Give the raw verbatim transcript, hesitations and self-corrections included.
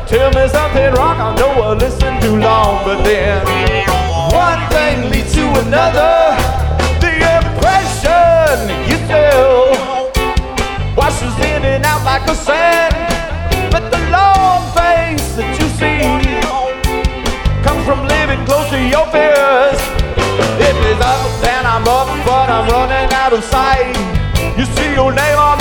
Tell me something wrong, I know I listened too long. But then one thing leads to another. The impression you tell washes in and out like the sand. But the long face that you see comes from living close to your fears. If it's up, then I'm up, but I'm running out of sight. You see your name on